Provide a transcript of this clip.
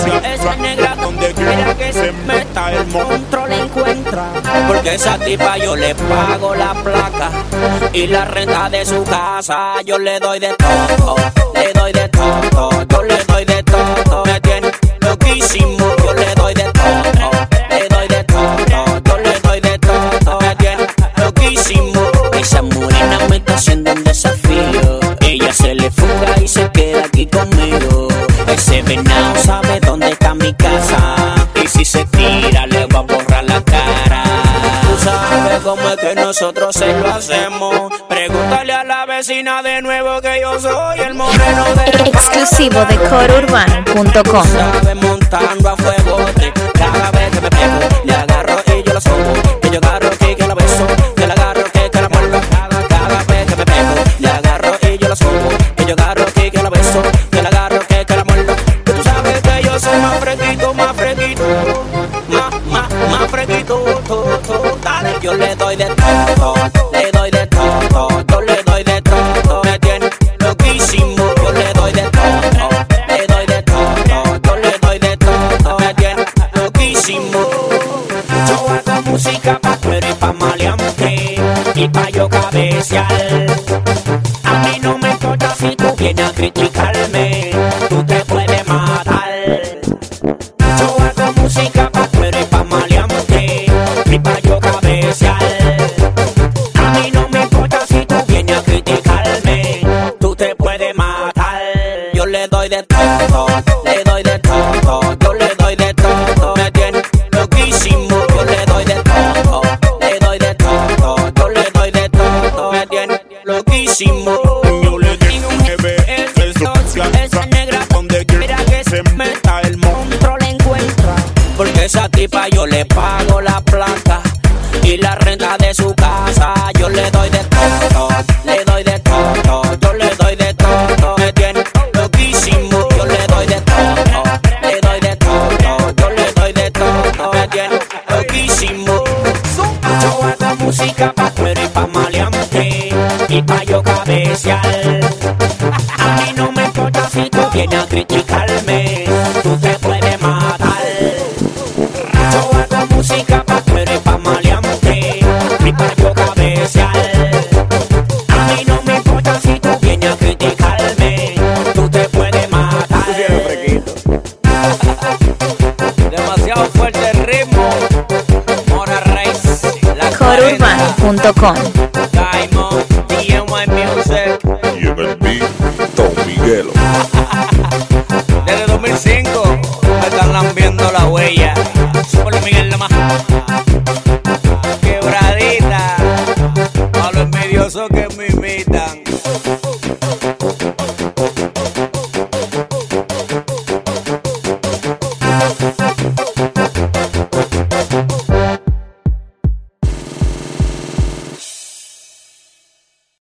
Esa negra donde quiera que se meta el monstruo la encuentra. Porque esa tipa yo le pago la placa y la renta de su casa. Yo le doy de todo, le doy de todo, yo le doy de todo. Me tiene loquísimo, yo le doy de todo, le doy de todo, yo le doy de todo. Me tiene loquísimo. Esa morena me está haciendo un desafío. Ella se le fuga y se queda aquí conmigo. Ese venado sabe dónde está mi casa, y si se tira le voy a borrar la cara. Tú sabes cómo es que nosotros se lo hacemos. Pregúntale a la vecina de nuevo que yo soy el moreno de exclusivo de corourbano.com. Sabe montando a fuego. Cada vez que me pego le agarro y yo la subo. Que yo agarro que la beso, que la agarro que la muerdo. Cada vez que me pego le agarro y yo la subo. Que yo agarro que la beso, que la agarro que la muerdo. Tú sabes que yo soy más fresquito, más fresquito, más fresquito. Dale, yo le doy de todo, le doy de todo, yo le doy de todo. Me tiene loquísimo, yo le doy de todo, le doy de todo, yo le doy de todo. Me tiene loquísimo. Yo hago música pa' cuero y pa' maleante y pa' yo cabecear. A mí no me importa si tú vienes a criticarme, tú te puedes matar. Yo hago música pa' cuero y pa' maleante y pa' yo cabecear. A mí no me importa si tú vienes a criticarme, tú te puedes matar. Yo le doy de todo, le doy de todo, yo le doy de todo. Me tiene loquísimo, yo le doy de todo, le doy de todo, yo le doy de todo. Me tiene loquísimo. Yo le digo un jefe, esa negra donde quiera que se meta el monstruo la encuentra. Porque esa tipa yo le pago la placa y la renta de su casa. Yo le doy de todo, le doy de todo, yo le doy de todo. Me tiene loquísimo, yo le doy de todo, le doy de todo, yo le doy de todo. Me tiene loquísimo. Yo hago música pa' cuero y pa' maleante y pa' yo cabecear. A mí no me importa si tú vienes a criticarme, tú te puedes matar. Yo hago música pa' cuero y pa' maleante y pa' yo cabecear. A mí no me importa si tú vienes a criticarme, tú te puedes matar. Demasiado fuerte el ritmo. Mora Reis, corourbano.com. Diamond, DMY Music. Y en el beat, Don Miguelo. Desde 2005 me están lambiendo la huella. Super Miguel la más